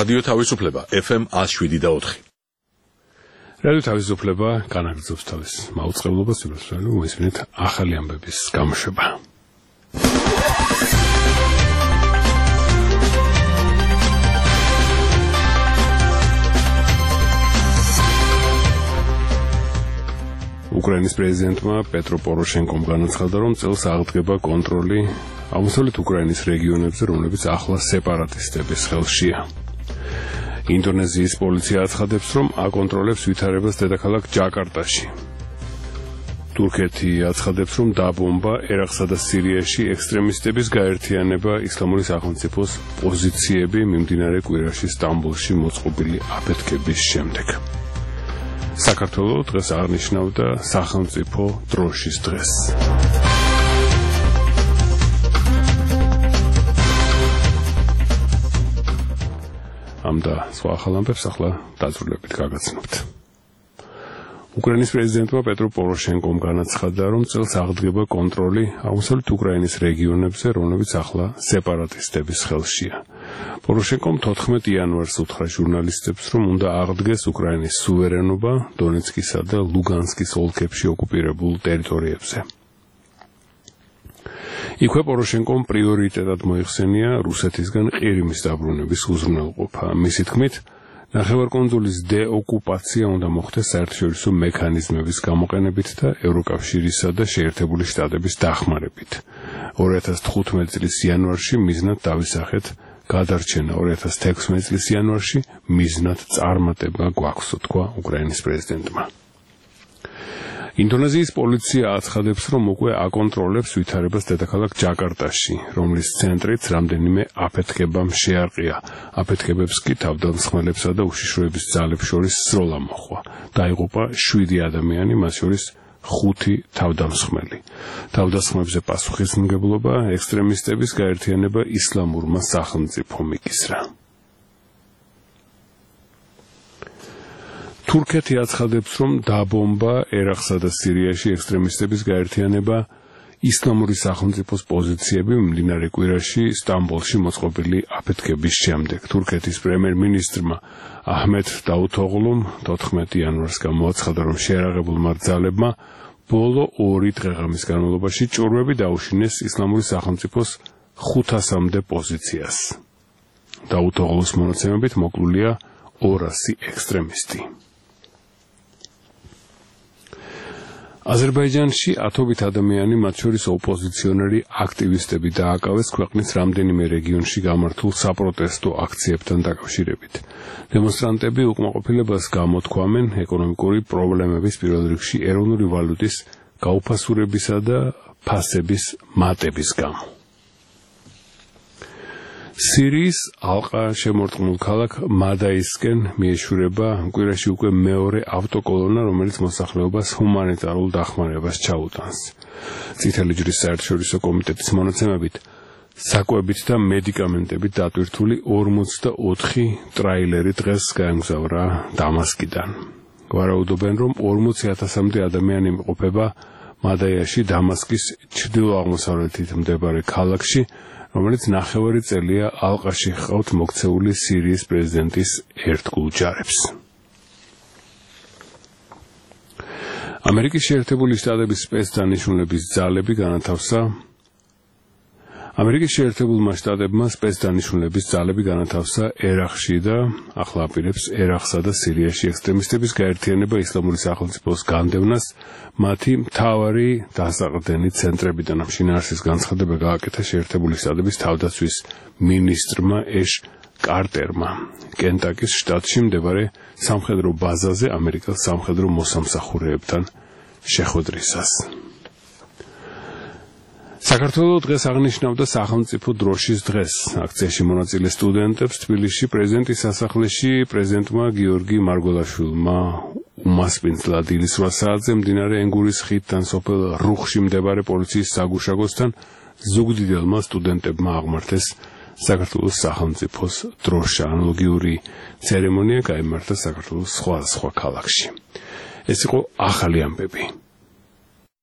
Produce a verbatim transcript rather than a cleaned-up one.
რადიო თავისუფლება ეფ ემ one oh seven point four. რადიო თავისუფლება განაგრძობს თავის მაუწყებლობას, ვიბრაცია მოისმინეთ ახალი ამბების გამოშვება. უკრაინის პრეზიდენტმა პეტრო პოროშენკომ განაცხადა, რომ წელს აღდგება კონტროლი აღმოსავლეთ უკრაინის რეგიონებზე, რომლებიც ახლა სეპარატისტების ხელშია. ინდონეზიის პოლიცია აცხადებს, რომ აკონტროლებს ვითარებას დედაქალაქ ჯაკარტაში. თურქეთი აცხადებს, რომ დაბომბა ერაყსა და სირიაში ექსტრემისტების გაერთიანება ისლამური სახელმწიფოს პოზიციები მიმდინარე კვირაში სტამბოლში მოწყობილი აფეთქების შემდეგ. საქართველოს დღეს აღნიშნავდა სახელმწიფო დროშის დღეს. ამ და სხვა ახალ ამბებს ახლა დაწვრილებით გაგაცნობთ. უკრაინის პრეზიდენტმა პეტრო პოროშენკომ განაცხადა, რომ წელს აღდგება კონტროლი აღმოსავლეთ უკრაინის რეგიონებზე, რომლებიც ახლა სეპარატისტების ხელშია. პოროშენკომ თოთხმეტ იანვარს უთხრა ჟურნალისტებს, რომ უნდა აღდგეს უკრაინის სუვერენობა დონეცკისა და ლუგანსკის ოლქებში ოკუპირებულ ტერიტორიებზე. იქვე პოროშენკომ პრიორიტეტად მოიხსენია რუსეთისგან ყირიმის დაბრუნების უზრუნველყოფა. მისი თქმით, ნახევარკუნძულის დეოკუპაცია უნდა მოხდეს საერთაშორისო მექანიზმების გამოყენებით და ევროკავშირისა და შეერთებული შტატების დახმარებით. ორი ათას თხუთმეტი წლის იანვარში მიზნად დავისახეთ გადარჩენა, ორი ათას თექვსმეტი წლის იანვარში მიზნად წარმატება გვაქვს, თქვა უკრაინის პრეზიდენტმა. ინდონეზიის პოლიცია აცხადებს, რომ უკვე აკონტროლებს ვითარებას დედაქალაქ ჯაკარტაში, რომლის ცენტრიც რამდენიმე აფეთქებამ შეარყია. აფეთქებებს კი თავდამსხმელებსა და უშიშროების ძალებს შორის სროლა მოჰყვა. დაიღუპა შვიდი ადამიანი, მათ შორის ხუთი თავდამსხმელი. თავდასხმებზე პასუხისმგებლობა ექსტრემისტების გაერთიანება ისლამურმა სახელმწიფომ იკისრა. თურქეთი აცხადებს, რომ დაბომბა ერაყსა და სირიაში ექსტრემისტების გაერთიანება ისლამური სახელმწიფოს პოზიციები მიმდინარე კვირაში სტამბოლში მოწყობილი აფეთქების შემდეგ. თურქეთის პრემიერ-მინისტრმა აჰმედ დავუთოღლუმ თოთხმეტი იანვარს გამოაცხადა, რომ შეერაღებულმა ძალებმა ბოლო ორი დღეღამის განმავლობაში ჭურვები დაუშინეს ისლამური სახელმწიფოს ხუთასამდე პოზიციას. დავუთოღლუს მონაცემებით მოკლულია ორასი ექსტრემისტი. აზერბაიჯანში ათობით ადამიანი, მათ შორის ოპოზიციონერი აქტივისტები დააკავეს ქვეყნის რამდენიმე რეგიონში გამართულ საპროტესტო აქციებთან დაკავშირებით. დემონსტრანტები უკმაყოფილებას გამოთქვამენ ეკონომიკური პრობლემების, პირველ რიგში ეროვნული ვალუტის გაუფასურებისა და ფასების მატების გამო. სირიის ალყა შემორტყმულ ქალაქ მადაისკენ მიეშურება კვირაში უკვე მეორე ავტოკოლონა, რომელიც მოსახლეობას ჰუმანიტარულ დახმარებას ჩაუტანს. წითელი ჯვრის საერთაშორისო კომიტეტის მონაცემებით, საკვებით და მედიკამენტებით დატვირთული ორმოცდაოთხი ტრაილერი დღეს გაემგზავრა დამასკიდან. გვარაუდობენ, რომ ორმოცი ათასამდე ადამიანი იმყოფება მადაიაში, დამასკის ჩრდილო-აღმოსავლეთით მდებარე ქალაქში, რომელიც ნახევარი წელია ალყაში ჰყავთ მოქცეული სირიის პრეზიდენტის ერთგულ ჯარებს. ამერიკის შეერთებული შტატების სპეცდანიშნულების ძალები განათავსა ამერიკის შეერთებულმა შტატებმა სპეცდანიშნულების ძალები განათავსა ერაყში და ახლა აპირებს ერაყსა და სირიაში ექსტრემისტების გაერთიანება ისლამური სახელმწიფოს განდევნას მათი მთავარი დასაყრდენი ცენტრებიდან. ამ შინაარსის განცხადება გააკეთა შეერთებული შტატების თავდაცვის მინისტრმა ეშ კარტერმა კენტაკის შტატში მდებარე სამხედრო ბაზაზე ამერიკელ სამხედრო მოსამსახურეებთან შეხვედრისას. საქართველოს დღეს აღნიშნავდა სახელმწიფო დროშის დღეს. აქციაში მონაწილე სტუდენტებს თბილისში პრეზიდენტის სასახლეში პრეზიდენტმა გიორგი მარგველაშვილმა უმასპინძლად ილისვრა საათზე მდინარე ენგურის ხიდთან სოფელ რუხში მდებარე პოლიციის საგუშაგოსთან ზუგდიდელმა სტუდენტებმა აღმართეს საქართველოს სახელმწიფოს დროშა. ანალოგიური ცერემონია გაიმართა საქართველოს სხვა სხვა ქალაქში. ეს იყო ახალი ამბები.